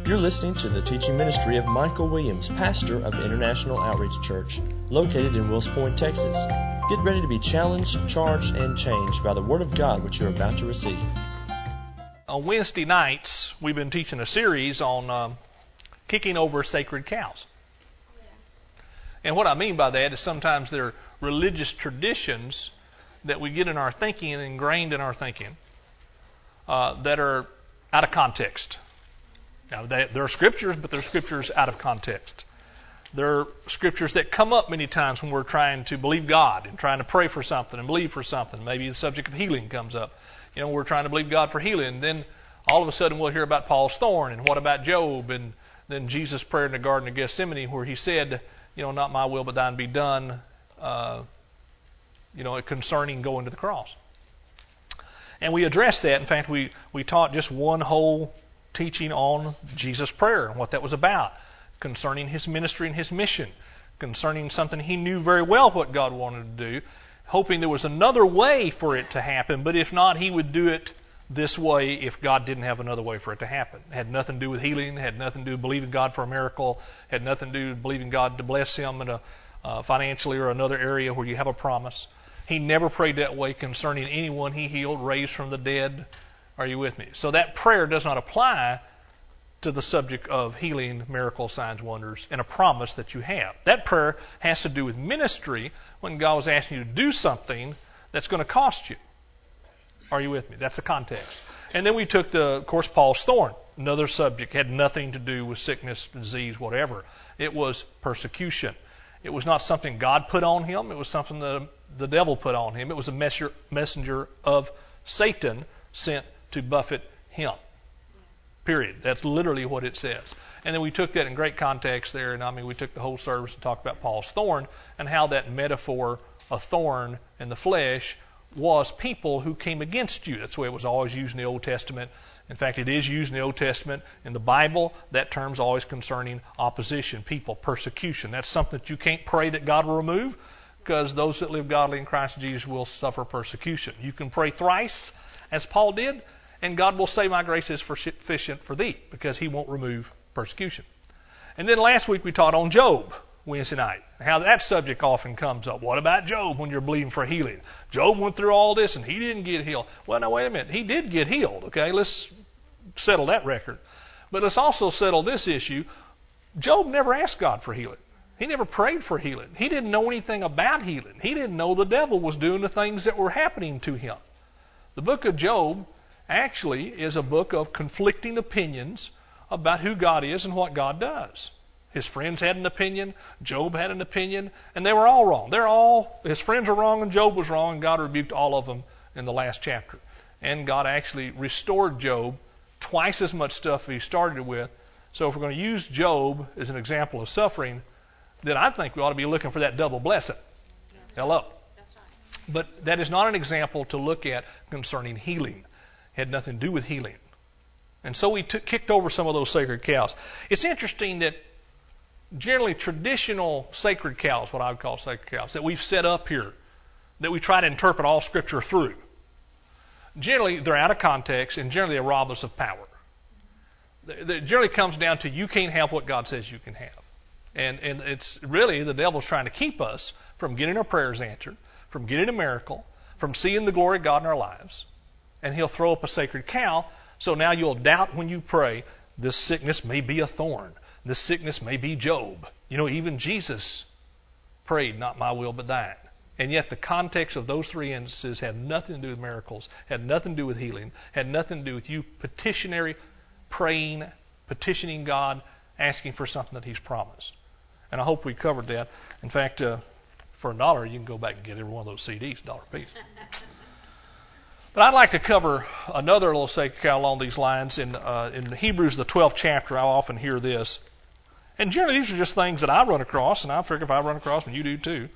You're listening to the teaching ministry of Michael Williams, pastor of International Outreach Church, located in Wills Point, Texas. Get ready to be challenged, charged, and changed by the Word of God which you're about to receive. On Wednesday nights, we've been teaching a series on kicking over sacred cows. And what I mean by that is sometimes there are religious traditions that we get in our thinking and ingrained in our thinking that are out of context. Now, there are scriptures, but they're scriptures out of context. There are scriptures that come up many times when we're trying to believe God and trying to pray for something and believe for something. Maybe the subject of healing comes up. You know, we're trying to believe God for healing. And then all of a sudden we'll hear about Paul's thorn and what about Job and then Jesus' prayer in the Garden of Gethsemane where he said, you know, not my will but thine be done, concerning going to the cross. And we addressed that. In fact, we taught just one whole teaching on Jesus' prayer and what that was about, concerning his ministry and his mission, concerning something he knew very well what God wanted to do, hoping there was another way for it to happen, but if not, he would do it this way if God didn't have another way for it to happen. It had nothing to do with healing, had nothing to do with believing God for a miracle, had nothing to do with believing God to bless him in financially or another area where you have a promise. He never prayed that way concerning anyone he healed, raised from the dead. Are you with me? So that prayer does not apply to the subject of healing, miracles, signs, wonders, and a promise that you have. That prayer has to do with ministry when God was asking you to do something that's going to cost you. Are you with me? That's the context. And then we took, of course, Paul's thorn, another subject, had nothing to do with sickness, disease, whatever. It was persecution. It was not something God put on him. It was something the devil put on him. It was a messenger of Satan sent to buffet him. Period. That's literally what it says. And then we took that in great context there, and we took the whole service and talked about Paul's thorn and how that metaphor, a thorn in the flesh, was people who came against you. That's the way it was always used in the Old Testament. In fact, it is used in the Old Testament. In the Bible, that term's always concerning opposition, people, persecution. That's something that you can't pray that God will remove, because those that live godly in Christ Jesus will suffer persecution. You can pray thrice, as Paul did, and God will say, my grace is sufficient for thee, because he won't remove persecution. And then last week we taught on Job, Wednesday night, how that subject often comes up. What about Job when you're believing for healing? Job went through all this and he didn't get healed. Well, now wait a minute. He did get healed, okay? Let's settle that record. But let's also settle this issue. Job never asked God for healing. He never prayed for healing. He didn't know anything about healing. He didn't know the devil was doing the things that were happening to him. The book of Job actually is a book of conflicting opinions about who God is and what God does. His friends had an opinion, Job had an opinion, and they were all wrong. His friends were wrong and Job was wrong, and God rebuked all of them in the last chapter. And God actually restored Job twice as much stuff as he started with. So if we're going to use Job as an example of suffering, then I think we ought to be looking for that double blessing. Hello. That's right. But that is not an example to look at concerning healing. It had nothing to do with healing. And so we kicked over some of those sacred cows. It's interesting that generally traditional sacred cows, what I would call sacred cows, that we've set up here, that we try to interpret all Scripture through, generally they're out of context and generally they rob us of power. It generally comes down to you can't have what God says you can have. And it's really the devil's trying to keep us from getting our prayers answered, from getting a miracle, from seeing the glory of God in our lives. And he'll throw up a sacred cow, so now you'll doubt when you pray, this sickness may be a thorn. This sickness may be Job. You know, even Jesus prayed, not my will but thine. And yet the context of those three instances had nothing to do with miracles, had nothing to do with healing, had nothing to do with you praying, petitioning God, asking for something that he's promised. And I hope we covered that. In fact, for $1, you can go back and get every one of those CDs, $1 a piece. But I'd like to cover another little sacred cow along these lines. In Hebrews, the 12th chapter, I often hear this. And generally, these are just things that I run across, and I figure if I run across them, you do too.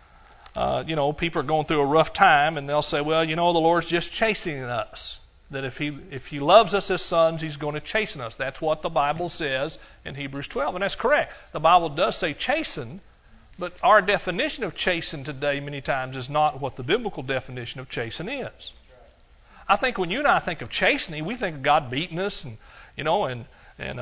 People are going through a rough time, and they'll say, well, the Lord's just chastening us. That if he loves us as sons, he's going to chasten us. That's what the Bible says in Hebrews 12, and that's correct. The Bible does say chasten, but our definition of chasten today many times is not what the biblical definition of chasten is. I think when you and I think of chastening, we think of God beating us and And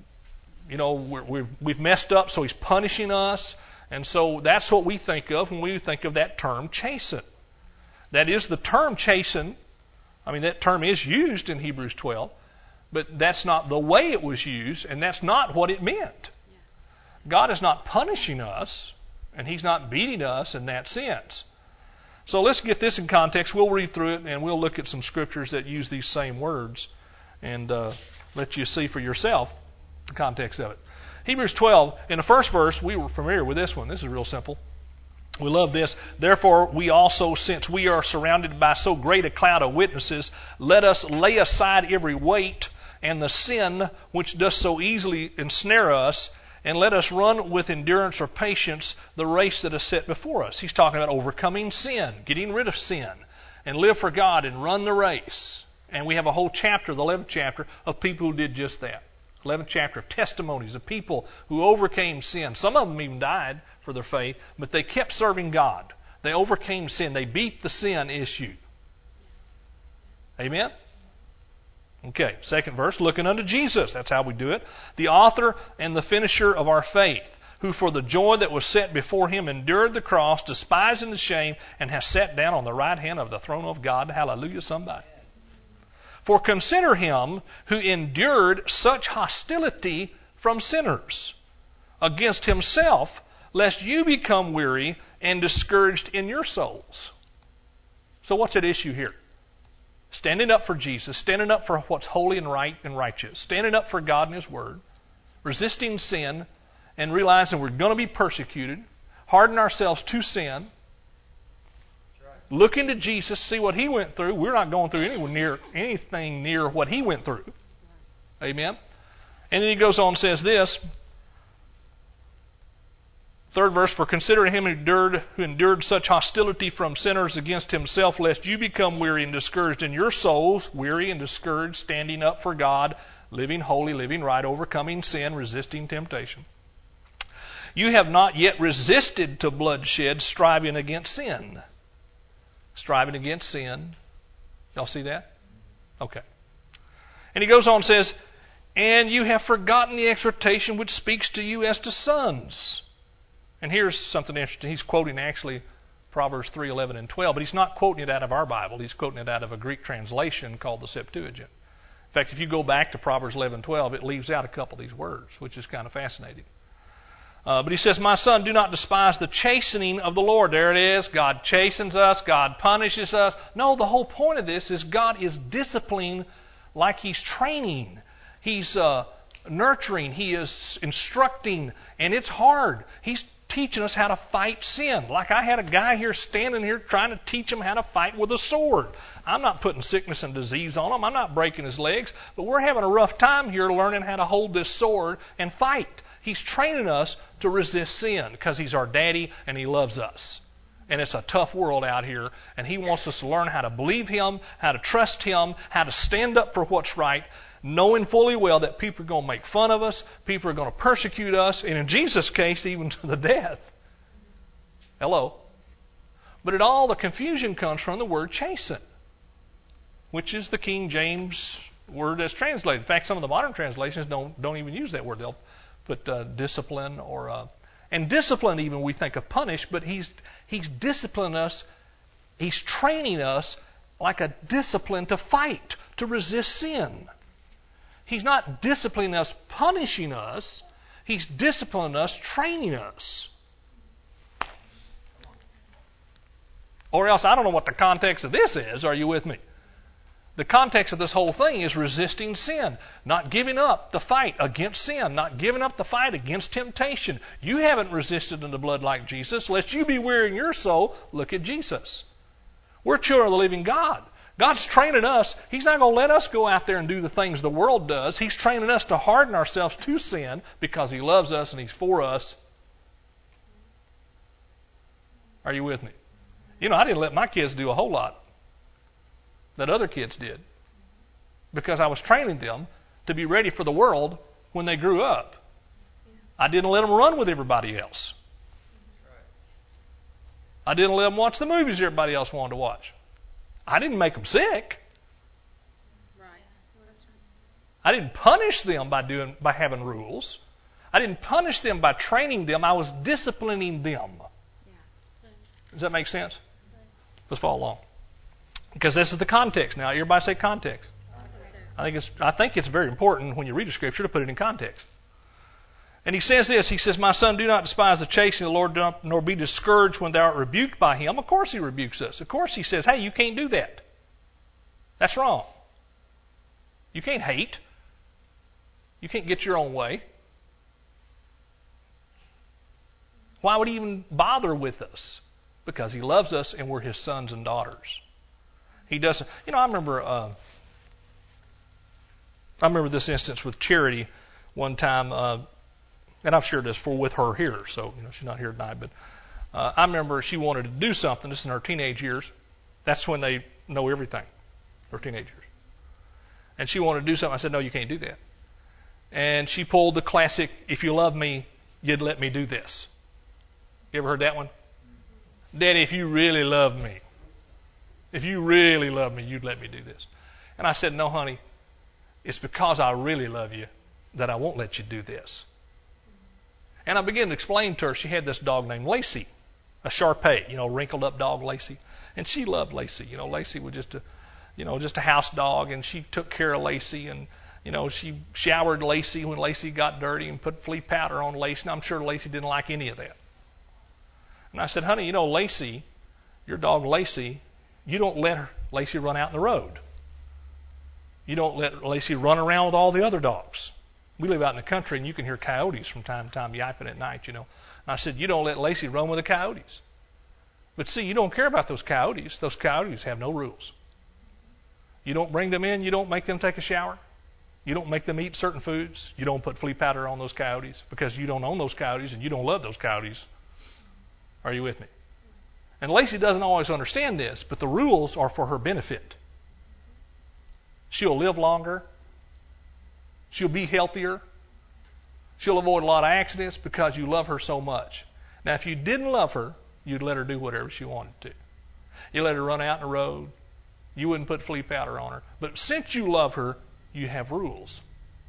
we've messed up, so He's punishing us. And so that's what we think of when we think of that term chasten. That is the term chasten. I mean, that term is used in Hebrews 12, but that's not the way it was used, and that's not what it meant. God is not punishing us, and He's not beating us in that sense. So let's get this in context. We'll read through it, and we'll look at some scriptures that use these same words and let you see for yourself the context of it. Hebrews 12, in the first verse, we were familiar with this one. This is real simple. We love this. Therefore, we also, since we are surrounded by so great a cloud of witnesses, let us lay aside every weight and the sin which does so easily ensnare us, and let us run with endurance or patience the race that is set before us. He's talking about overcoming sin, getting rid of sin, and live for God and run the race. And we have a whole chapter, the 11th chapter, of people who did just that. 11th chapter of testimonies of people who overcame sin. Some of them even died for their faith, but they kept serving God. They overcame sin. They beat the sin issue. Amen? Okay, second verse, looking unto Jesus. That's how we do it. The author and the finisher of our faith, who for the joy that was set before Him endured the cross, despising the shame, and has sat down on the right hand of the throne of God. Hallelujah, somebody. For consider Him who endured such hostility from sinners against Himself, lest you become weary and discouraged in your souls. So what's at issue here? Standing up for Jesus, standing up for what's holy and right and righteous, standing up for God and His Word, resisting sin, and realizing we're going to be persecuted, harden ourselves to sin, looking to Jesus, see what He went through. We're not going through anything near what He went through. Amen? And then he goes on and says this, third verse, for consider Him who endured such hostility from sinners against Himself, lest you become weary and discouraged in your souls, weary and discouraged, standing up for God, living holy, living right, overcoming sin, resisting temptation. You have not yet resisted to bloodshed, striving against sin. Striving against sin. Y'all see that? Okay. And he goes on and says, and you have forgotten the exhortation which speaks to you as to sons. And here's something interesting. He's quoting actually Proverbs 3:11 and 12, but he's not quoting it out of our Bible. He's quoting it out of a Greek translation called the Septuagint. In fact, if you go back to Proverbs 11:12, it leaves out a couple of these words, which is kind of fascinating. But he says, my son, do not despise the chastening of the Lord. There it is. God chastens us. God punishes us. No, the whole point of this is God is disciplining like He's training. He's nurturing. He is instructing. And it's hard. He's teaching us how to fight sin. Like I had a guy here standing here trying to teach him how to fight with a sword. I'm not putting sickness and disease on him. I'm not breaking his legs. But we're having a rough time here learning how to hold this sword and fight. He's training us to resist sin because He's our daddy and He loves us. And it's a tough world out here, and He wants us to learn how to believe Him, how to trust Him, how to stand up for what's right, knowing fully well that people are going to make fun of us, people are going to persecute us, and in Jesus' case, even to the death. Hello? But it all, the confusion comes from the word chasten, which is the King James word that's translated. In fact, some of the modern translations don't even use that word. They'll put discipline and discipline even we think of punish, but he's disciplining us, He's training us like a discipline to fight, to resist sin. He's not disciplining us, punishing us. He's disciplining us, training us. Or else I don't know what the context of this is. Are you with me? The context of this whole thing is resisting sin, not giving up the fight against sin, not giving up the fight against temptation. You haven't resisted in the blood like Jesus. Lest you be weary in your soul, look at Jesus. We're children of the living God. God's training us. He's not going to let us go out there and do the things the world does. He's training us to harden ourselves to sin because He loves us and He's for us. Are you with me? You know, I didn't let my kids do a whole lot that other kids did because I was training them to be ready for the world when they grew up. I didn't let them run with everybody else. I didn't let them watch the movies everybody else wanted to watch. I didn't make them sick. I didn't punish them by having rules. I didn't punish them by training them. I was disciplining them. Does that make sense? Let's follow along. Because this is the context now. Everybody say context. I think it's very important when you read a scripture to put it in context. And he says this. He says, "My son, do not despise the chastening of the Lord, nor be discouraged when thou art rebuked by him." Of course he rebukes us. Of course he says, hey, you can't do that. That's wrong. You can't hate. You can't get your own way. Why would he even bother with us? Because he loves us and we're his sons and daughters. He doesn't. I remember this instance with Charity one time, and I've shared this before with her here, so she's not here tonight. But I remember she wanted to do something. This is in her teenage years. That's when they know everything. Her teenage years. And she wanted to do something. I said, no, you can't do that. And she pulled the classic, "If you love me, you'd let me do this." You ever heard that one? "Daddy, if you really love me, you'd let me do this." And I said, "No, honey, it's because I really love you that I won't let you do this." And I began to explain to her, she had this dog named Lacey, a Shar-Pei, wrinkled up dog Lacey. And she loved Lacey. Lacey was just a house dog, and she took care of Lacey, and she showered Lacey when Lacey got dirty and put flea powder on Lacey. And I'm sure Lacey didn't like any of that. And I said, "Honey, Lacey, your dog Lacey, you don't let Lacey run out in the road. You don't let Lacey run around with all the other dogs. We live out in the country, and you can hear coyotes from time to time yapping at night, And I said, you don't let Lacey run with the coyotes. But see, you don't care about those coyotes. Those coyotes have no rules. You don't bring them in. You don't make them take a shower. You don't make them eat certain foods. You don't put flea powder on those coyotes because you don't own those coyotes and you don't love those coyotes. Are you with me?" And Lacey doesn't always understand this, but the rules are for her benefit. She'll live longer. She'll be healthier. She'll avoid a lot of accidents because you love her so much. Now, if you didn't love her, you'd let her do whatever she wanted to. You let her run out in the road. You wouldn't put flea powder on her. But since you love her, you have rules.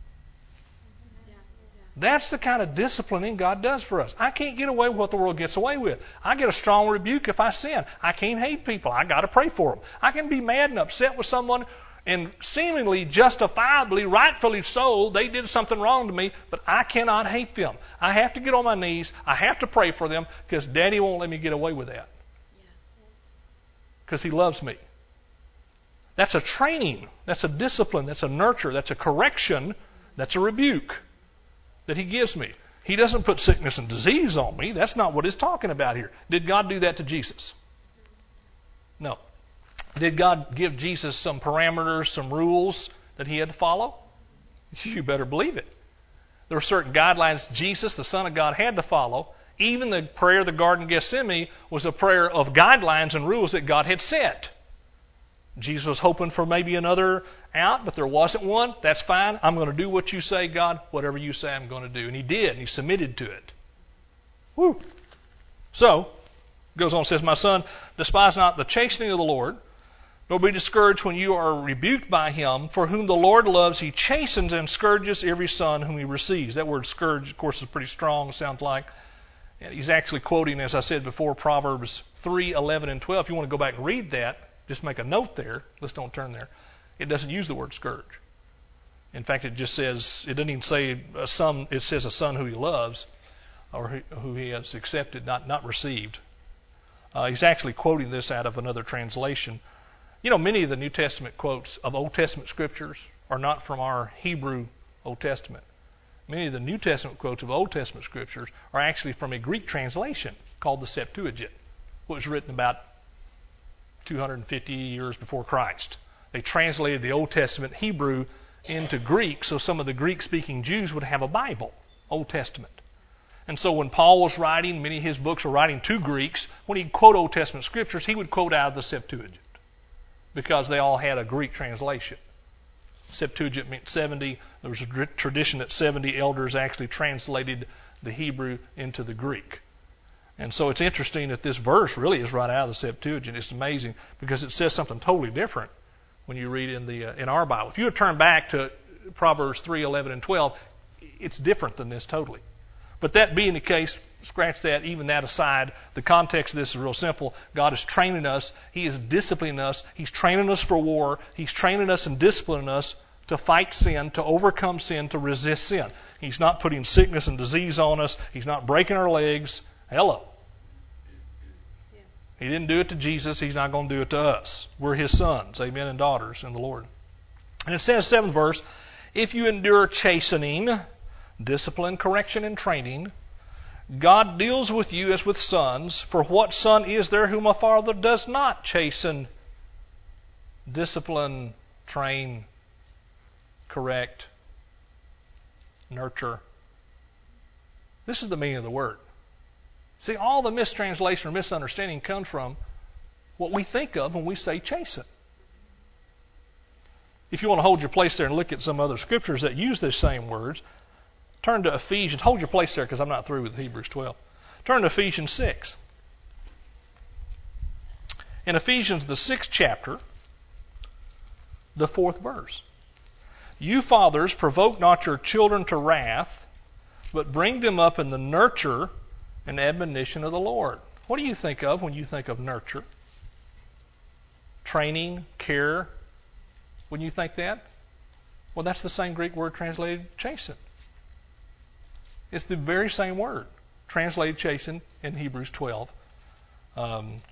That's the kind of disciplining God does for us. I can't get away with what the world gets away with. I get a strong rebuke if I sin. I can't hate people. I got to pray for them. I can be mad and upset with someone, and seemingly, justifiably, rightfully so, they did something wrong to me, but I cannot hate them. I have to get on my knees. I have to pray for them because Daddy won't let me get away with that. Because He loves me. That's a training. That's a discipline. That's a nurture. That's a correction. That's a rebuke that He gives me. He doesn't put sickness and disease on me. That's not what He's talking about here. Did God do that to Jesus? No. Did God give Jesus some parameters, some rules that He had to follow? You better believe it. There were certain guidelines Jesus, the Son of God, had to follow. Even the prayer of the Garden of Gethsemane was a prayer of guidelines and rules that God had set. Jesus was hoping for maybe another out, but there wasn't one. That's fine. I'm going to do what you say, God. Whatever you say, I'm going to do. And He did, and He submitted to it. Woo. So, goes on and says, "My son, despise not the chastening of the Lord, nor be discouraged when you are rebuked by Him. For whom the Lord loves, He chastens and scourges every son whom He receives." That word scourge, of course, is pretty strong, sounds like. And he's actually quoting, as I said before, Proverbs 3:11 and 12. If you want to go back and read that, just make a note there. Let's don't turn there. It doesn't use the word scourge. In fact, it just says, it doesn't even say a son, it says a son who He loves or who He has accepted, not received. He's actually quoting this out of another translation. Many of the New Testament quotes of Old Testament scriptures are not from our Hebrew Old Testament. Many of the New Testament quotes of Old Testament scriptures are actually from a Greek translation called the Septuagint, which was written about 250 years before Christ. They translated the Old Testament Hebrew into Greek so some of the Greek-speaking Jews would have a Bible, Old Testament. And so when Paul was writing, many of his books were writing to Greeks. When he'd quote Old Testament scriptures, he would quote out of the Septuagint because they all had a Greek translation. Septuagint meant 70. There was a tradition that 70 elders actually translated the Hebrew into the Greek. And so it's interesting that this verse really is right out of the Septuagint. It's amazing because it says something totally different when you read in our Bible. If you would turn back to Proverbs 3, 11, and 12, it's different than this totally. But that being the case, scratch that, even that aside, the context of this is real simple. God is training us. He is disciplining us. He's training us for war. He's training us and disciplining us to fight sin, to overcome sin, to resist sin. He's not putting sickness and disease on us. He's not breaking our legs. Hello. He didn't do it to Jesus. He's not going to do it to us. We're His sons, amen, and daughters in the Lord. And it says, 7th verse, if you endure chastening, discipline, correction, and training, God deals with you as with sons. For what son is there whom a father does not chasten, discipline, train, correct, nurture? This is the meaning of the word. See, all the mistranslation or misunderstanding comes from what we think of when we say chasten. If you want to hold your place there and look at some other scriptures that use these same words, turn to Ephesians. Hold your place there because I'm not through with Hebrews 12. Turn to Ephesians 6. In Ephesians, the 6th chapter, the 4th verse. You fathers, provoke not your children to wrath, but bring them up in the nurture and admonition of the Lord. What do you think of when you think of nurture? Training, care. When you think that? Well, that's the same Greek word translated chasten. It's the very same word, translated chasten in Hebrews 12, 6th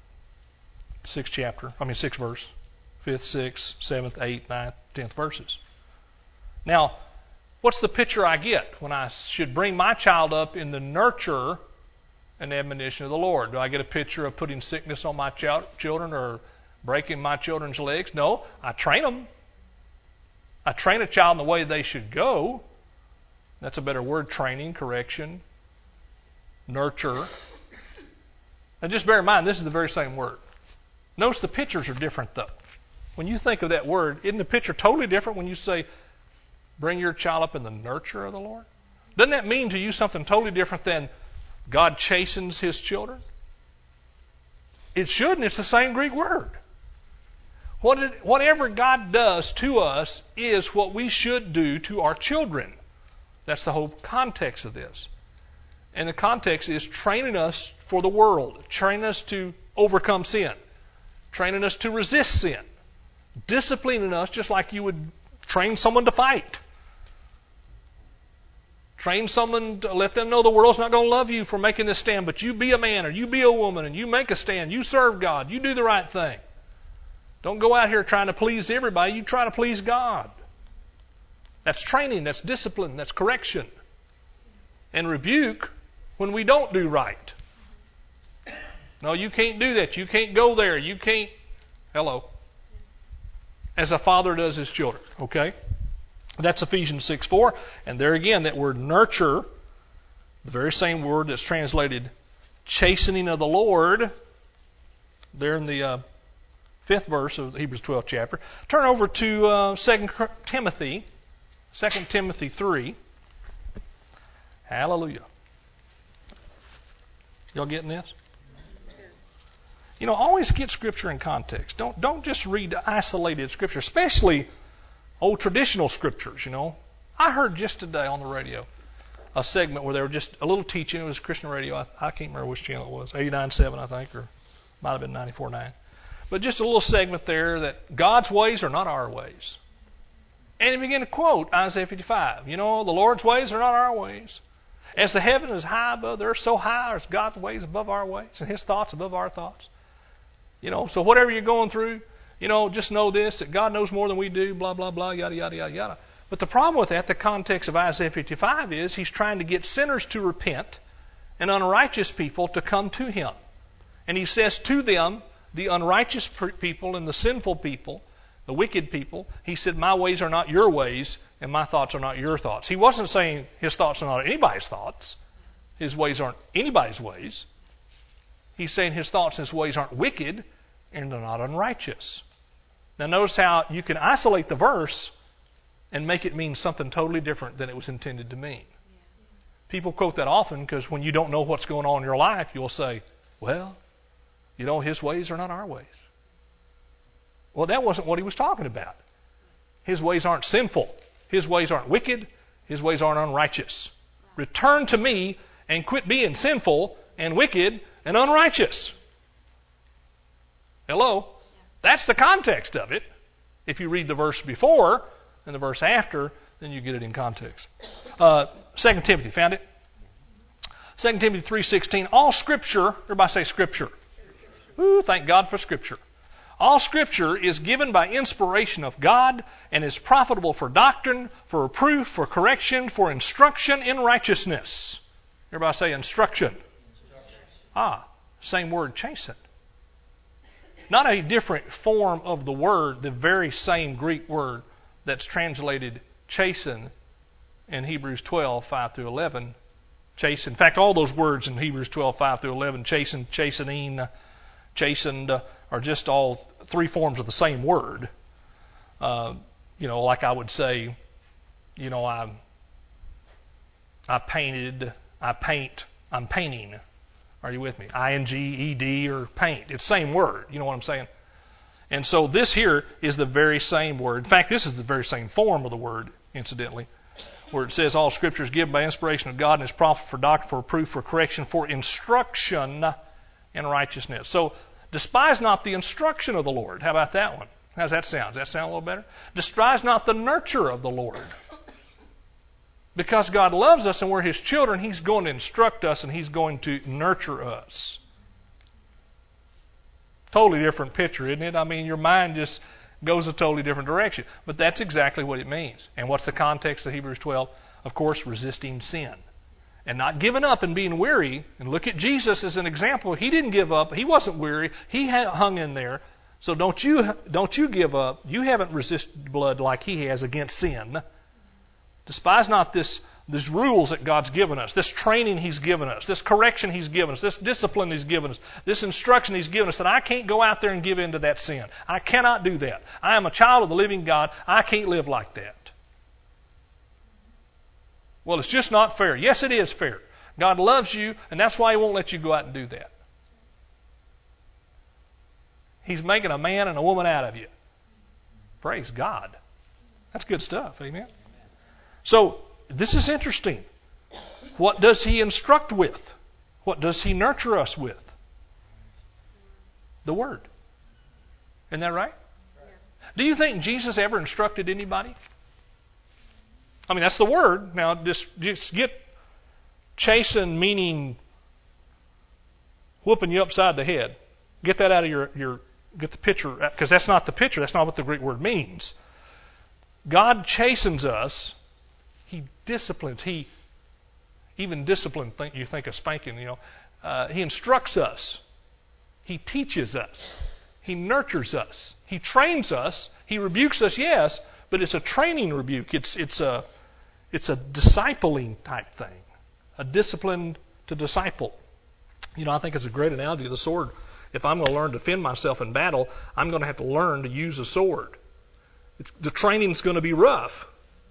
verse, 5th, 6th, 7th, 8th, 9th, 10th verses. Now, what's the picture I get when I should bring my child up in the nurture and admonition of the Lord? Do I get a picture of putting sickness on my children or breaking my children's legs? No, I train them. I train a child in the way they should go. That's a better word, training, correction, nurture. Now just bear in mind, this is the very same word. Notice the pictures are different though. When you think of that word, isn't the picture totally different when you say, bring your child up in the nurture of the Lord? Doesn't that mean to you something totally different than God chastens His children? It shouldn't. It's the same Greek word. Whatever God does to us is what we should do to our children. That's the whole context of this. And the context is training us for the world, training us to overcome sin, training us to resist sin, disciplining us just like you would train someone to fight. Train someone to let them know the world's not going to love you for making this stand, but you be a man or you be a woman and you make a stand. You serve God. You do the right thing. Don't go out here trying to please everybody. You try to please God. That's training. That's discipline. That's correction. And rebuke when we don't do right. No, you can't do that. You can't go there. You can't. Hello. As a father does his children. Okay? That's Ephesians 6:4. And there again, that word nurture, the very same word that's translated chastening of the Lord, there in the 5th verse of the Hebrews 12th chapter. Turn over to 2 Timothy 3. Hallelujah. Y'all getting this? You know, always get Scripture in context. Don't just read isolated Scripture, especially old traditional Scriptures, you know. I heard just today on the radio a segment where they were just a little teaching. It was Christian radio. I can't remember which channel it was. 89.7, I think, or might have been 94.9. But just a little segment there that God's ways are not our ways. And he began to quote Isaiah 55. You know, the Lord's ways are not our ways. As the heaven is high above the earth, so high are God's ways above our ways, and His thoughts above our thoughts. You know, so whatever you're going through, you know, just know this, that God knows more than we do, blah, blah, blah, yada, yada, yada, yada. But the problem with that, the context of Isaiah 55 is He's trying to get sinners to repent and unrighteous people to come to Him. And He says to them, the unrighteous people and the sinful people, the wicked people, He said, my ways are not your ways and my thoughts are not your thoughts. He wasn't saying His thoughts are not anybody's thoughts. His ways aren't anybody's ways. He's saying His thoughts and His ways aren't wicked and they're not unrighteous. Now notice how you can isolate the verse and make it mean something totally different than it was intended to mean. People quote that often because when you don't know what's going on in your life, you'll say, well, you know, His ways are not our ways. Well, that wasn't what he was talking about. His ways aren't sinful. His ways aren't wicked. His ways aren't unrighteous. Return to me and quit being sinful and wicked and unrighteous. Hello? That's the context of it. If you read the verse before and the verse after, then you get it in context. 2 Timothy, found it? 2 Timothy 3:16. All Scripture, everybody say Scripture. Ooh, thank God for Scripture. All Scripture is given by inspiration of God and is profitable for doctrine, for reproof, for correction, for instruction in righteousness. Everybody say instruction. Same word, chasten. Not a different form of the word, the very same Greek word that's translated chasten in Hebrews 12:5 through 11. Chasten. In fact, all those words in Hebrews 12:5 through 11, chasten, chastening, chastened, are just all three forms of the same word. Like I would say, I painted, I paint, I'm painting. Are you with me? ING, ED, or paint. It's the same word. You know what I'm saying? And so this here is the very same word. In fact, this is the very same form of the word, incidentally, where it says all Scripture is given by inspiration of God and is profitable for doctrine, for reproof, for correction, for instruction in righteousness. So despise not the instruction of the Lord. How about that one? How's that sound? Does that sound a little better? Despise not the nurture of the Lord. Because God loves us and we're His children, He's going to instruct us and He's going to nurture us. Totally different picture, isn't it? I mean, your mind just goes a totally different direction. But that's exactly what it means. And what's the context of Hebrews 12? Of course, resisting sin. And not giving up and being weary. And look at Jesus as an example. He didn't give up. He wasn't weary. He hung in there. So don't you give up. You haven't resisted blood like He has against sin. Despise not these rules that God's given us, this training He's given us, this correction He's given us, this discipline He's given us, this instruction He's given us, that I can't go out there and give in to that sin. I cannot do that. I am a child of the living God. I can't live like that. Well, it's just not fair. Yes, it is fair. God loves you, and that's why He won't let you go out and do that. He's making a man and a woman out of you. Praise God. That's good stuff. Amen. So, this is interesting. What does He instruct with? What does He nurture us with? The Word. Isn't that right? Do you think Jesus ever instructed anybody? I mean, that's the Word. Now, just get chasten, meaning whooping you upside the head. Get that out of your get the picture, because that's not the picture. That's not what the Greek word means. God chastens us. He disciplines. He even discipline. You think of spanking. He instructs us. He teaches us. He nurtures us. He trains us. He rebukes us. Yes, but it's a training rebuke. It's a discipling type thing. A discipline to disciple. I think it's a great analogy of the sword. If I'm going to learn to defend myself in battle, I'm going to have to learn to use a sword. The training's going to be rough.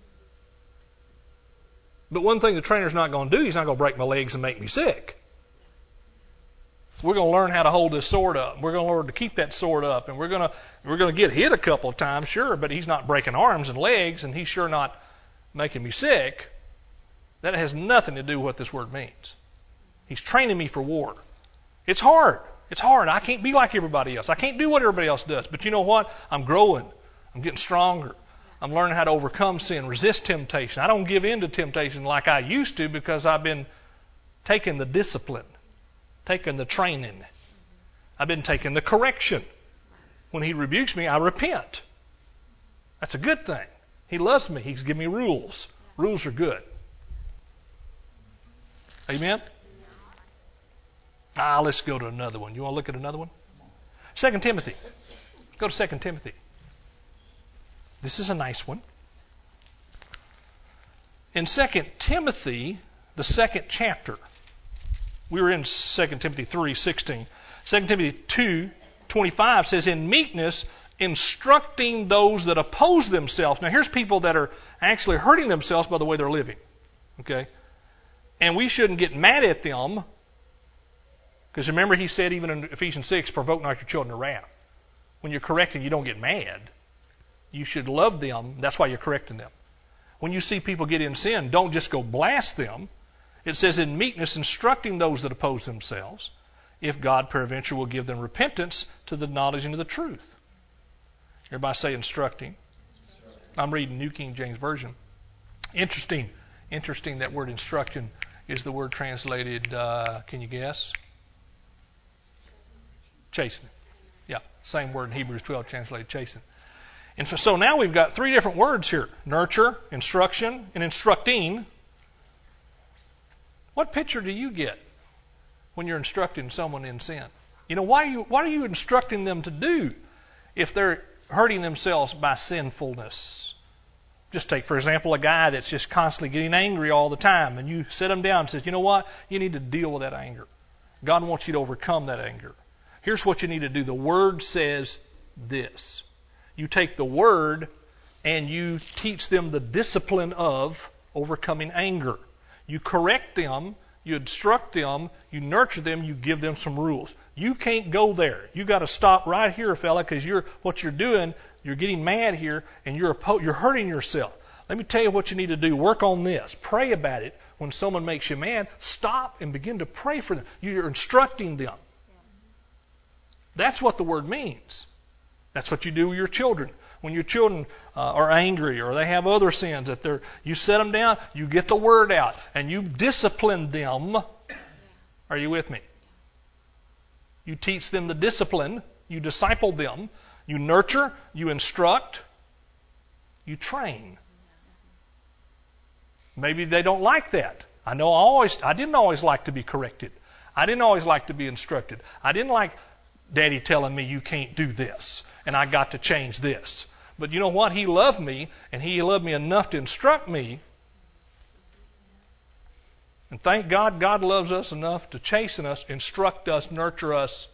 But one thing the trainer's not going to do, he's not going to break my legs and make me sick. We're going to learn how to hold this sword up. We're going to learn to keep that sword up. And we're going to get hit a couple of times, sure, but he's not breaking arms and legs, and he's sure not making me sick. That has nothing to do with what this word means. He's training me for war. It's hard. It's hard. I can't be like everybody else. I can't do what everybody else does. But you know what? I'm growing. I'm getting stronger. I'm learning how to overcome sin, resist temptation. I don't give in to temptation like I used to because I've been taking the discipline, taking the training. I've been taking the correction. When He rebukes me, I repent. That's a good thing. He loves me. He's given me rules. Rules are good. Amen? Let's go to another one. You want to look at another one? 2 Timothy. Go to 2 Timothy. This is a nice one. In 2 Timothy, the second chapter, we were in 2 Timothy 3:16. 2 Timothy 2:25 says, in meekness, instructing those that oppose themselves. Now, here's people that are actually hurting themselves by the way they're living. Okay? And we shouldn't get mad at them. Because remember, he said even in Ephesians 6, provoke not your children to wrath. When you're correcting, you don't get mad. You should love them. That's why you're correcting them. When you see people get in sin, don't just go blast them. It says in meekness, instructing those that oppose themselves, if God peradventure will give them repentance to the knowledge and to the truth. Everybody say instructing. I'm reading New King James Version. Interesting that word instruction is the word translated, can you guess? Chastening. Yeah, same word in Hebrews 12 translated chasten. And so now we've got three different words here. Nurture, instruction, and instructing. What picture do you get when you're instructing someone in sin? What are you instructing them to do if they're hurting themselves by sinfulness? Just take, for example, a guy that's just constantly getting angry all the time, and you sit him down and says, you know what? You need to deal with that anger. God wants you to overcome that anger. Here's what you need to do. The Word says this. You take the Word and you teach them the discipline of overcoming anger. You correct them, you instruct them, you nurture them, you give them some rules. You can't go there. You got to stop right here, fella, because what you're doing, you're getting mad here, and you're hurting yourself. Let me tell you what you need to do. Work on this. Pray about it. When someone makes you mad, stop and begin to pray for them. You're instructing them. That's what the Word means. That's what you do with your children. When your children are angry or they have other sins, you set them down, you get the Word out, and you discipline them. Are you with me? You teach them the discipline. You disciple them. You nurture. You instruct. You train. Maybe they don't like that. I didn't always like to be corrected. I didn't always like to be instructed. I didn't like Daddy telling me you can't do this, and I got to change this. But you know what? He loved me, and He loved me enough to instruct me. And thank God, God loves us enough to chasten us, instruct us, nurture us.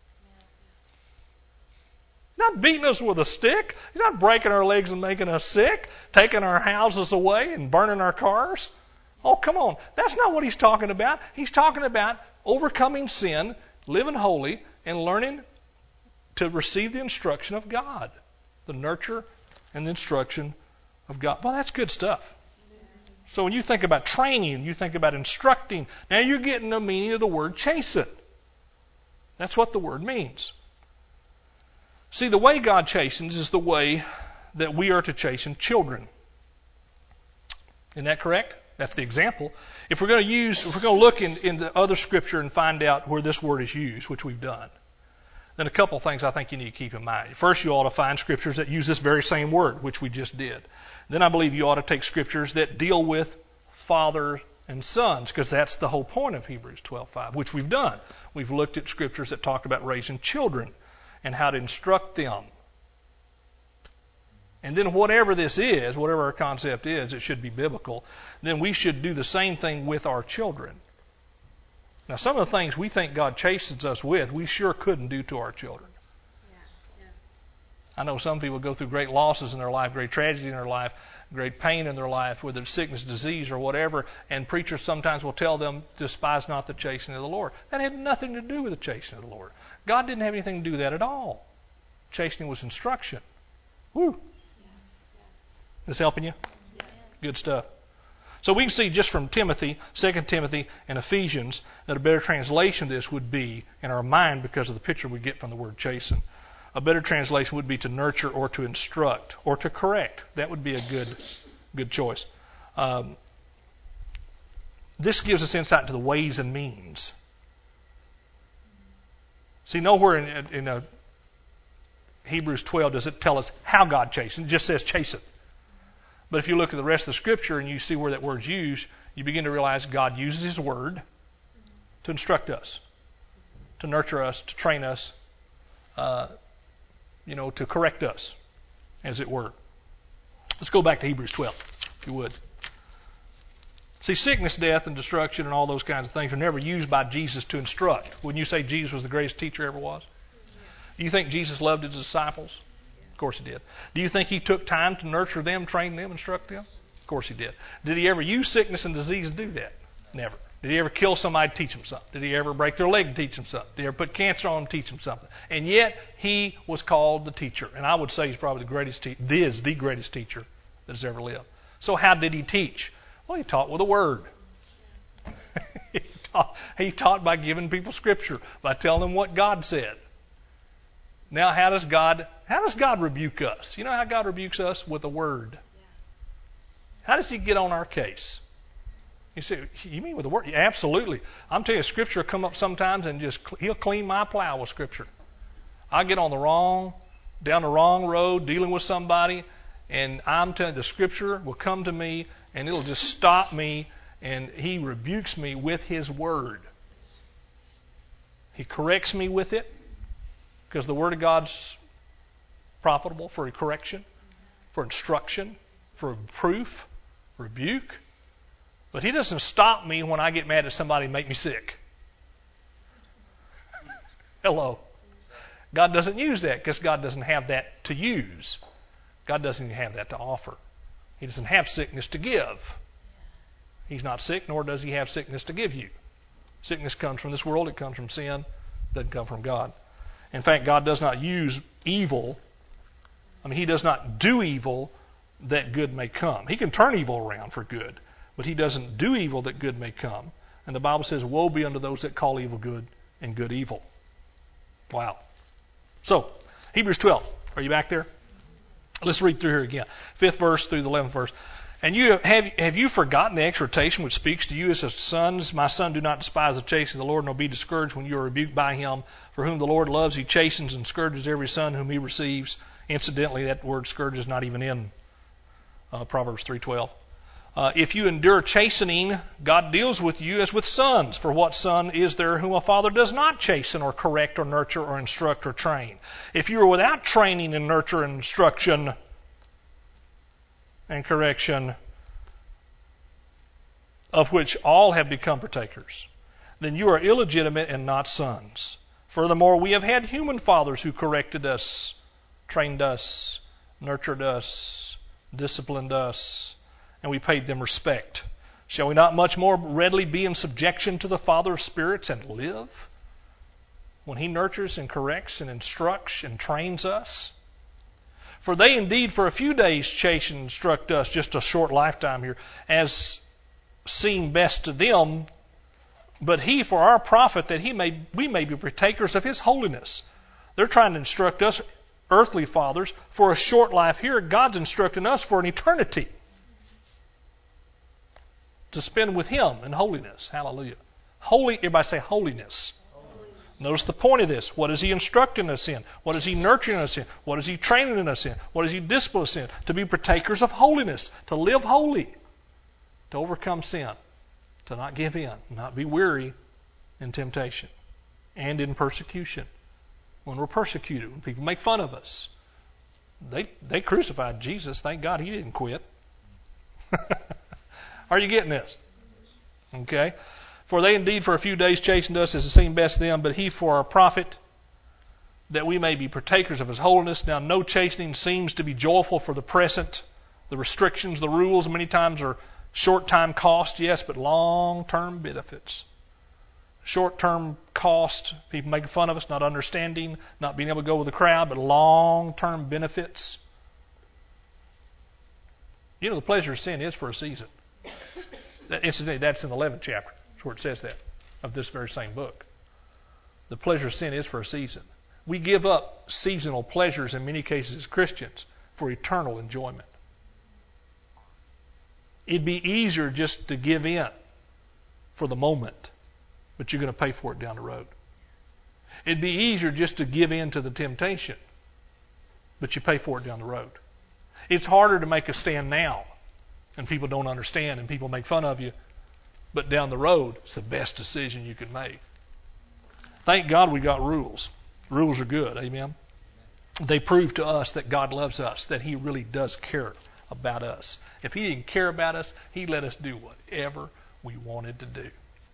Not beating us with a stick. He's not breaking our legs and making us sick, taking our houses away and burning our cars. Oh, come on. That's not what He's talking about. He's talking about overcoming sin, living holy, and learning to receive the instruction of God. The nurture and the instruction of God. Well, that's good stuff. So when you think about training, you think about instructing, now you're getting the meaning of the word chasten. That's what the word means. See, the way God chastens is the way that we are to chasten children. Isn't that correct? That's the example. If we're going to look in the other Scripture and find out where this word is used, which we've done, then a couple of things I think you need to keep in mind. First, you ought to find Scriptures that use this very same word, which we just did. Then I believe you ought to take Scriptures that deal with fathers and sons, because that's the whole point of Hebrews 12:5, which we've done. We've looked at Scriptures that talk about raising children and how to instruct them. And then whatever this is, whatever our concept is, it should be biblical. Then we should do the same thing with our children. Now, some of the things we think God chastens us with, we sure couldn't do to our children. I know some people go through great losses in their life, great tragedy in their life, great pain in their life, whether it's sickness, disease, or whatever, and preachers sometimes will tell them, despise not the chastening of the Lord. That had nothing to do with the chastening of the Lord. God didn't have anything to do with that at all. Chastening was instruction. Woo! This helping you? Good stuff. So we can see just from Timothy, 2 Timothy, and Ephesians that a better translation of this would be in our mind because of the picture we get from the word chasten. A better translation would be to nurture or to instruct or to correct. That would be a good choice. This gives us insight into the ways and means. See, nowhere in Hebrews 12 does it tell us how God chastens. It just says chasten. But if you look at the rest of the Scripture and you see where that word's used, you begin to realize God uses His Word to instruct us, to nurture us, to train us, to correct us, as it were. Let's go back to Hebrews 12, if you would. See, sickness, death, and destruction and all those kinds of things are never used by Jesus to instruct. Wouldn't you say Jesus was the greatest teacher ever was? Do you think Jesus loved His disciples? Of course He did. Do you think He took time to nurture them, train them, instruct them? Of course He did. Did He ever use sickness and disease to do that? Never. Did He ever kill somebody to teach them something? Did He ever break their leg to teach them something? Did He ever put cancer on them to teach them something? And yet He was called the teacher. And I would say He's probably the greatest teacher that has ever lived. So how did he teach? Well, he taught with a word. He taught by giving people Scripture, by telling them what God said. Now, how does God rebuke us? You know how God rebukes us? With a word. How does He get on our case? You say, you mean with a word? Yeah, absolutely. I'm telling you, Scripture will come up sometimes and He'll clean my plow with Scripture. I get down the wrong road, dealing with somebody, and I'm telling you, the Scripture will come to me and it'll just stop me, and He rebukes me with His word. He corrects me with it, because the Word of God's profitable for correction, for instruction, for proof, rebuke. But He doesn't stop me when I get mad at somebody and make me sick. Hello. God doesn't use that because God doesn't have that to use. God doesn't have that to offer. He doesn't have sickness to give. He's not sick, nor does He have sickness to give you. Sickness comes from this world. It comes from sin. It doesn't come from God. In fact, God does not use evil. He does not do evil that good may come. He can turn evil around for good, but He doesn't do evil that good may come. And the Bible says, woe be unto those that call evil good and good evil. Wow. So, Hebrews 12. Are you back there? Let's read through here again. 5th verse through the 11th verse. And have you forgotten the exhortation which speaks to you as sons? My son, do not despise the chastening of the Lord, nor be discouraged when you are rebuked by Him. For whom the Lord loves, He chastens and scourges every son whom He receives. Incidentally, that word scourge is not even in Proverbs 3:12. If you endure chastening, God deals with you as with sons. For what son is there whom a father does not chasten or correct or nurture or instruct or train? If you are without training and nurture and instruction and correction, of which all have become partakers, then you are illegitimate and not sons. Furthermore, we have had human fathers who corrected us, trained us, nurtured us, disciplined us, and we paid them respect. Shall we not much more readily be in subjection to the Father of spirits and live? When He nurtures and corrects and instructs and trains us. For they indeed for a few days chasten and instruct us, just a short lifetime here, as seem best to them, but He for our profit, that we may be partakers of His holiness. They're trying to instruct us, earthly fathers, for a short life here. God's instructing us for an eternity to spend with Him in holiness. Hallelujah. Holy, everybody say holiness. Notice the point of this. What is He instructing us in? What is He nurturing us in? What is He training us in? What is He disciplining us in? To be partakers of holiness, to live holy, to overcome sin, to not give in, not be weary in temptation and in persecution. When we're persecuted, when people make fun of us, they crucified Jesus. Thank God He didn't quit. Are you getting this? Okay. For they indeed for a few days chastened us as it seemed best to them, but He for our profit, that we may be partakers of His holiness. Now no chastening seems to be joyful for the present. The restrictions, the rules many times are short-time cost, yes, but long-term benefits. Short-term cost, people making fun of us, not understanding, not being able to go with the crowd, but long-term benefits. You know, the pleasure of sin is for a season. Incidentally, that's in the 11th chapter. That's where it says that, of this very same book. The pleasure of sin is for a season. We give up seasonal pleasures in many cases as Christians for eternal enjoyment. It'd be easier just to give in for the moment, but you're going to pay for it down the road. It'd be easier just to give in to the temptation, but you pay for it down the road. It's harder to make a stand now, and people don't understand, and people make fun of you, but down the road, it's the best decision you can make. Thank God we got rules. Rules are good, amen? They prove to us that God loves us, that He really does care about us. If He didn't care about us, He'd let us do whatever we wanted to do.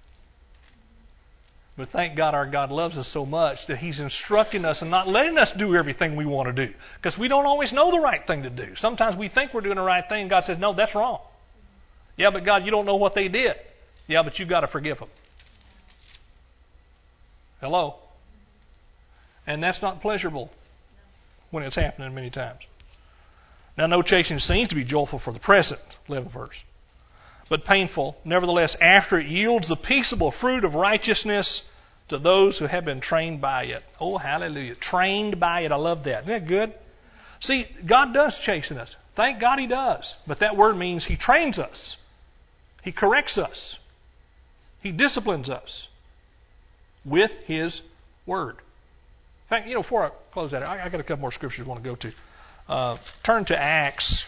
But thank God our God loves us so much that He's instructing us and not letting us do everything we want to do. Because we don't always know the right thing to do. Sometimes we think we're doing the right thing, and God says, no, that's wrong. Yeah, but God, you don't know what they did. Yeah, but you've got to forgive them. Hello? And that's not pleasurable when it's happening many times. Now, no chastening seems to be joyful for the present, 11th verse, but painful. Nevertheless, after it yields the peaceable fruit of righteousness to those who have been trained by it. Oh, hallelujah. Trained by it. I love that. Isn't that good? See, God does chasten us. Thank God He does. But that word means He trains us. He corrects us. He disciplines us with His Word. In fact, before I close that, I got a couple more scriptures I want to go to. Turn to Acts.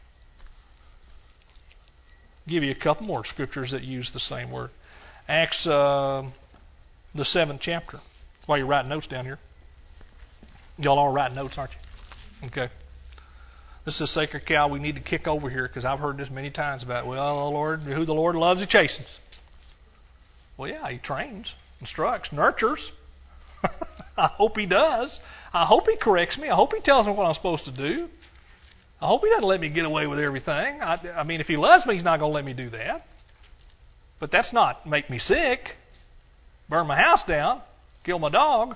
Give you a couple more scriptures that use the same word. Acts, the 7th chapter. While you're writing notes down here. Y'all all writing notes, aren't you? Okay. This is a sacred cow we need to kick over here because I've heard this many times about, well, Lord, who the Lord loves, He chastens. Well, yeah, He trains, instructs, nurtures. I hope He does. I hope He corrects me. I hope He tells me what I'm supposed to do. I hope He doesn't let me get away with everything. I mean, if He loves me, He's not going to let me do that. But that's not make me sick, burn my house down, kill my dog.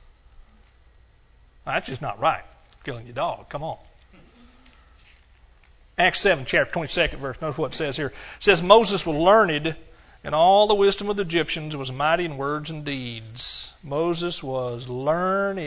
That's just not right, killing your dog. Come on. Acts 7, chapter 22nd verse. Notice what it says here. It says, Moses was learned in all the wisdom of the Egyptians, was mighty in words and deeds. Moses was learned.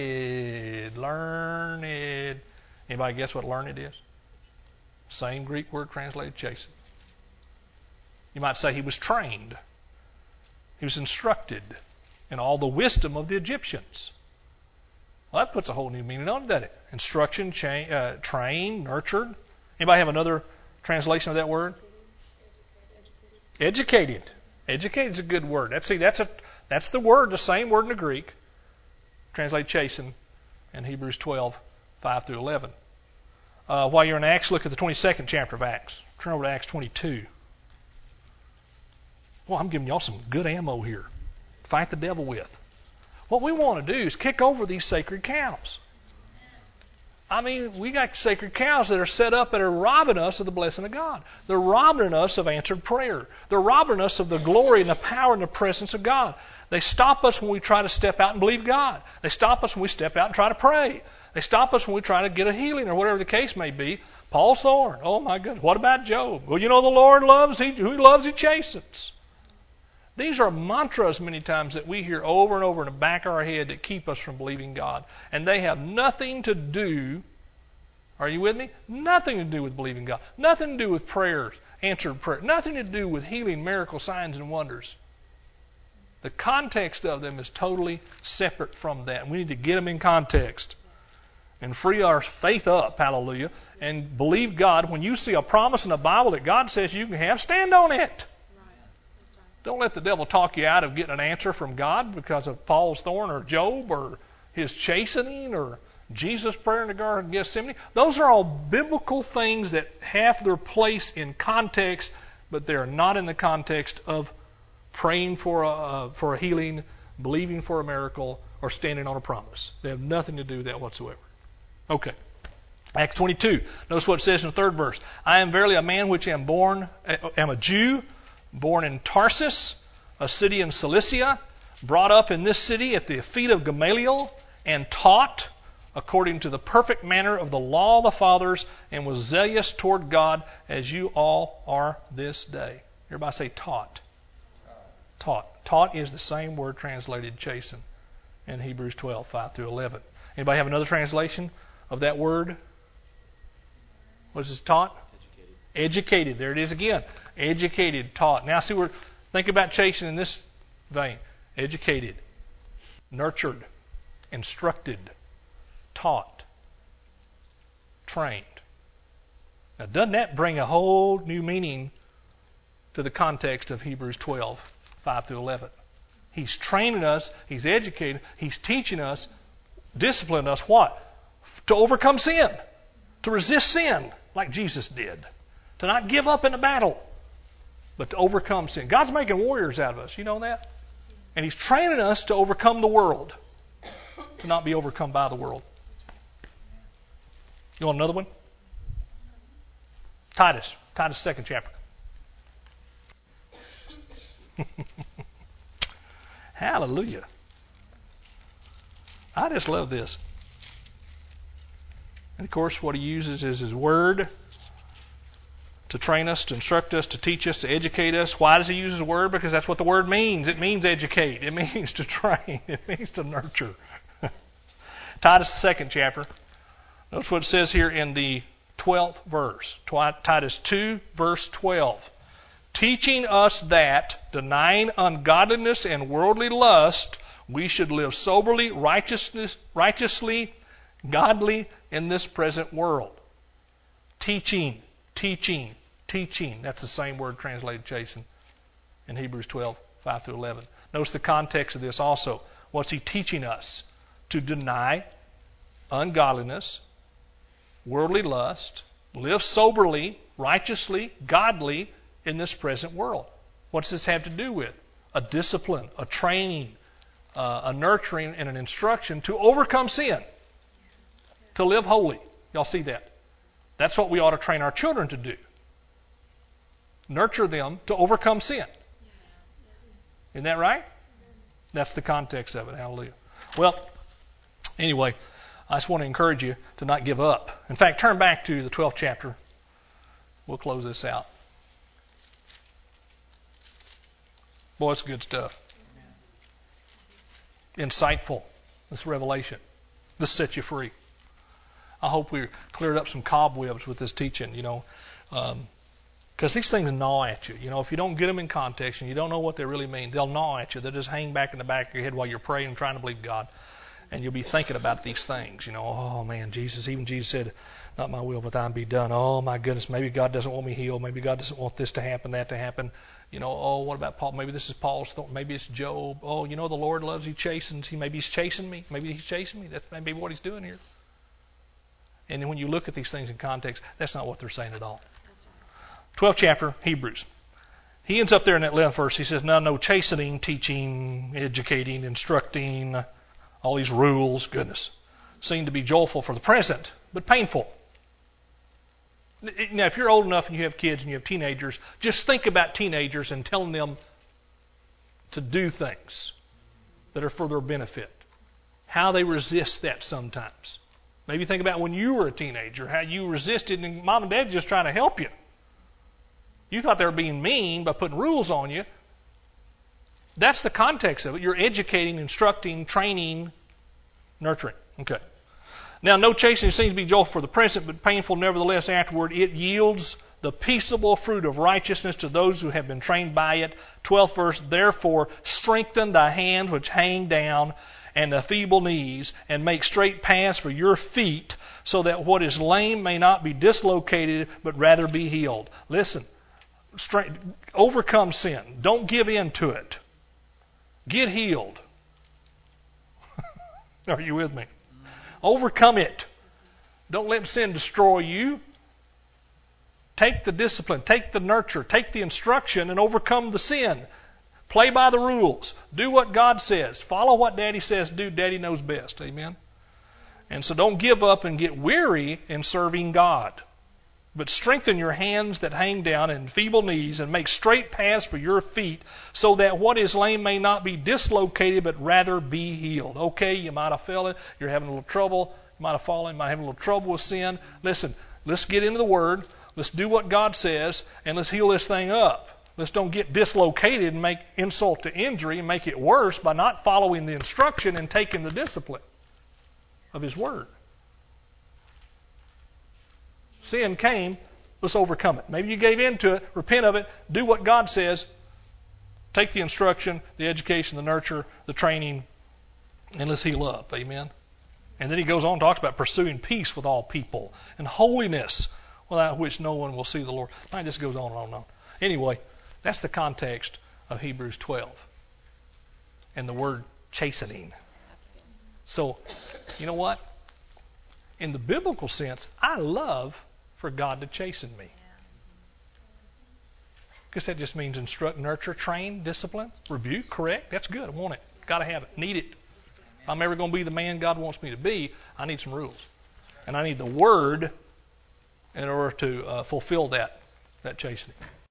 Anybody guess what learned is? Same Greek word translated chasten. You might say he was trained. He was instructed in all the wisdom of the Egyptians. Well, that puts a whole new meaning on it, doesn't it? Instruction, trained, nurtured. Anybody have another translation of that word? Educated. Educated is a good word. That's the word, the same word in the Greek. Translate chasten in Hebrews 12, 5 through 11. While you're in Acts, look at the 22nd chapter of Acts. Turn over to Acts 22. Well, I'm giving y'all some good ammo here to fight the devil with. What we want to do is kick over these sacred cows. I mean, we got sacred cows that are set up that are robbing us of the blessing of God. They're robbing us of answered prayer. They're robbing us of the glory and the power and the presence of God. They stop us when we try to step out and believe God. They stop us when we step out and try to pray. They stop us when we try to get a healing or whatever the case may be. Paul's thorn. Oh my goodness. What about Job? Well, the Lord loves, who He loves, He chastens. These are mantras many times that we hear over and over in the back of our head that keep us from believing God. And they have nothing to do, are you with me? Nothing to do with believing God. Nothing to do with prayers, answered prayer. Nothing to do with healing, miracle, signs, and wonders. The context of them is totally separate from that. And we need to get them in context and free our faith up, hallelujah, and believe God. When you see a promise in the Bible that God says you can have, stand on it. Don't let the devil talk you out of getting an answer from God because of Paul's thorn or Job or his chastening or Jesus' prayer in the Garden of Gethsemane. Those are all biblical things that have their place in context, but they are not in the context of praying for a healing, believing for a miracle, or standing on a promise. They have nothing to do with that whatsoever. Okay. Acts 22. Notice what it says in the 3rd verse. I am verily a man which am a Jew, born in Tarsus, a city in Cilicia, brought up in this city at the feet of Gamaliel, and taught according to the perfect manner of the law of the fathers, and was zealous toward God as you all are this day. Everybody say taught. Taught. Taught is the same word translated chasten in Hebrews 12, 5 through 11. Anybody have another translation of that word? What is this, taught? Educated. There it is again. Educated, taught. Now see, think about chastening in this vein. Educated, nurtured, instructed, taught, trained. Now doesn't that bring a whole new meaning to the context of Hebrews 12, 5 through 11? He's training us, He's educating, He's teaching us, disciplining us what? To overcome sin, to resist sin like Jesus did, to not give up in the battle, but to overcome sin. God's making warriors out of us. You know that? And He's training us to overcome the world, to not be overcome by the world. You want another one? Titus 2nd chapter. Hallelujah. I just love this. And of course, what he uses is his word to train us, to instruct us, to teach us, to educate us. Why does he use his word? Because that's what the word means. It means educate. It means to train. It means to nurture. Titus, the 2nd chapter. Notice what it says here in the 12th verse. Titus 2, verse 12. Teaching us that, denying ungodliness and worldly lust, we should live soberly, righteously, godly in this present world. Teaching. That's the same word translated chasten in Hebrews 12, 5 through 11. Notice the context of this also. What's he teaching us? To deny ungodliness, worldly lust, live soberly, righteously, godly in this present world. What's this have to do with? A discipline, a training, a nurturing, and an instruction to overcome sin, to live holy. Y'all see that? That's what we ought to train our children to do. Nurture them to overcome sin. Isn't that right? That's the context of it. Hallelujah. Well, anyway, I just want to encourage you to not give up. In fact, turn back to the 12th chapter. We'll close this out. Boy, it's good stuff. Insightful, this revelation. This sets you free. I hope we cleared up some cobwebs with this teaching, because these things gnaw at you. If you don't get them in context and you don't know what they really mean, they'll gnaw at you. They'll just hang back in the back of your head while you're praying and trying to believe God. And you'll be thinking about these things. Oh man, even Jesus said, not my will, but thine be done. Oh my goodness, maybe God doesn't want me healed. Maybe God doesn't want this to happen, that to happen. What about Paul? Maybe this is Paul's thought. Maybe it's Job. The Lord loves, he chastens. Maybe he's chasing me. Maybe he's chasing me. That's maybe what he's doing here. And when you look at these things in context, that's not what they're saying at all. 12th chapter, Hebrews. He ends up there in that 11th verse. He says, now no chastening, teaching, educating, instructing, all these rules, goodness, seem to be joyful for the present, but painful. Now, if you're old enough and you have kids and you have teenagers, just think about teenagers and telling them to do things that are for their benefit. How they resist that sometimes. Maybe think about when you were a teenager, how you resisted, and mom and dad just trying to help you. You thought they were being mean by putting rules on you. That's the context of it. You're educating, instructing, training, nurturing. Okay. Now, no chastening seems to be joyful for the present, but painful nevertheless afterward. It yields the peaceable fruit of righteousness to those who have been trained by it. 12th verse, therefore strengthen the hands which hang down and the feeble knees, and make straight paths for your feet, so that what is lame may not be dislocated, but rather be healed. Listen, overcome sin. Don't give in to it. Get healed. Are you with me? Overcome it. Don't let sin destroy you. Take the discipline, take the nurture, take the instruction, and overcome the sin. Play by the rules. Do what God says. Follow what Daddy says do. Daddy knows best. Amen? And so don't give up and get weary in serving God. But strengthen your hands that hang down and feeble knees, and make straight paths for your feet, so that what is lame may not be dislocated, but rather be healed. Okay, you might have fell it. You're having a little trouble. You might have fallen. You might have a little trouble with sin. Listen, let's get into the Word. Let's do what God says, and let's heal this thing up. Let's don't get dislocated and make insult to injury and make it worse by not following the instruction and taking the discipline of His Word. Sin came, let's overcome it. Maybe you gave in to it, repent of it, do what God says, take the instruction, the education, the nurture, the training, and let's heal up. Amen? And then he goes on and talks about pursuing peace with all people and holiness, without which no one will see the Lord. It just goes on and on and on. Anyway, that's the context of Hebrews 12 and the word chastening. So, you know what? In the biblical sense, I love for God to chasten me. Because that just means instruct, nurture, train, discipline, rebuke, correct. That's good. I want it. Got to have it. Need it. If I'm ever going to be the man God wants me to be, I need some rules. And I need the Word in order to fulfill that chastening.